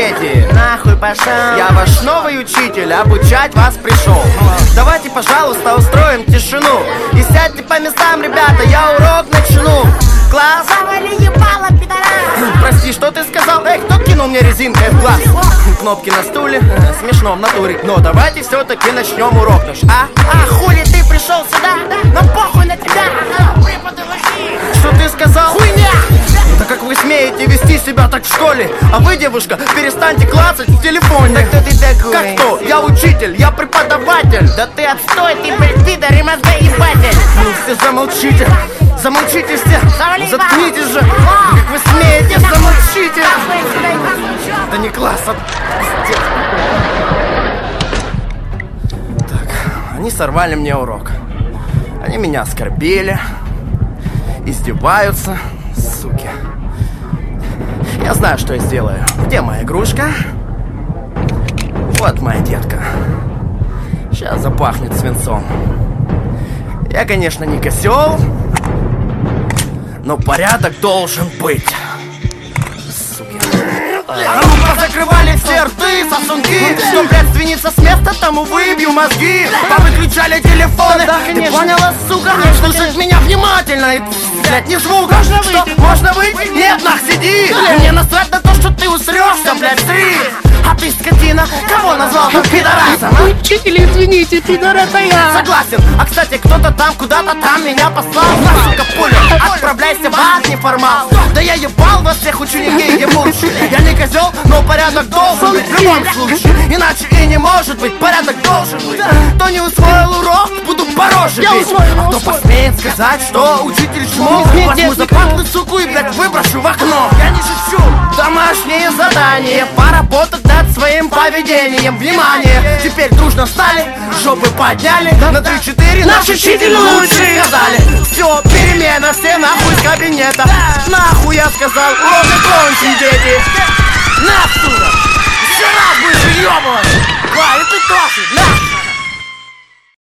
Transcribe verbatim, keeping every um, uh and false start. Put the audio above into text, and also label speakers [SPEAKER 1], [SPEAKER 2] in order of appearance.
[SPEAKER 1] дети.
[SPEAKER 2] Нахуй пошел.
[SPEAKER 1] Я ваш новый учитель, обучать вас пришел. Давайте, пожалуйста, устроим тишину и сядьте по местам, ребята, я урок начну. Класс.
[SPEAKER 2] Завали ебало, пидорас.
[SPEAKER 1] Прости, что ты сказал? Эй, кто кинул мне резинкой в глаз? Кнопки на стуле, смешно в натуре. Но давайте все-таки начнем урок наш, а?
[SPEAKER 2] А хули ты пришел сюда? Нам похуй на тебя. Преподы вошли.
[SPEAKER 1] Что ты сказал?
[SPEAKER 2] Хуйня.
[SPEAKER 1] Да как вы смеете вести себя так в школе? А вы, девушка, перестаньте клацать в телефоне.
[SPEAKER 2] Да кто ты такой?
[SPEAKER 1] Как кто? Я учитель, я преподаватель.
[SPEAKER 2] Да ты отстой, ты, блядь, пидор и мозгоебатель.
[SPEAKER 1] Ну все замолчите, замолчите все.
[SPEAKER 2] Завали,
[SPEAKER 1] Заткнитесь же.
[SPEAKER 2] Вау.
[SPEAKER 1] Как вы смеете, замолчите.
[SPEAKER 2] Нахуй сюда, ебать.
[SPEAKER 1] Да не класс, а пиздец. Так, они сорвали мне урок. Они меня оскорбили, издеваются, суки. Я знаю, что я сделаю. Где моя игрушка? Вот моя детка. Сейчас запахнет свинцом. Я, конечно, не козел, но порядок должен быть. Суки. А ну-ка, закрывали все рты, сосунки. Что, блядь, свиниться с места, тому выбью мозги. Повыключали телефоны,
[SPEAKER 2] да,
[SPEAKER 1] ты поняла, сука? Слушать меня внимательно и, блядь, не звука.
[SPEAKER 2] Можно
[SPEAKER 1] Что,
[SPEAKER 2] выйти?
[SPEAKER 1] можно выйти? Нет, нах, сиди. Мне насрать на то, что ты усрешься, блядь, три. А ты, скотина, кого назвал тут пидорасом, а?
[SPEAKER 2] Учитель, извините, пидор, это я.
[SPEAKER 1] Согласен, а кстати, кто-то там, куда-то там меня послал. На, сука, пуля, отправляйся в ад, неформал. Да я ебал вас всех учеников, где лучше. Я не козел, но порядок должен быть в любом случае. Иначе и не может быть, порядок должен быть. Кто не усвоил урок, буду по роже
[SPEAKER 2] Я
[SPEAKER 1] бить.
[SPEAKER 2] усвоил,
[SPEAKER 1] А кто
[SPEAKER 2] усвоил.
[SPEAKER 1] посмеет сказать, что учитель чмо,
[SPEAKER 2] Нет,
[SPEAKER 1] возьму
[SPEAKER 2] нет,
[SPEAKER 1] за
[SPEAKER 2] нет.
[SPEAKER 1] патлы, суку, и, блядь, выброшу в окно. Я не шучу. Домашнее задание, поработать над своим поведением. Внимание, теперь дружно встали, жопы подняли. На три-четыре наш учитель лучший сказали. Все, перемена, все нахуй с кабинета. Нахуй, я сказал, урок окончен, дети. Нахуй.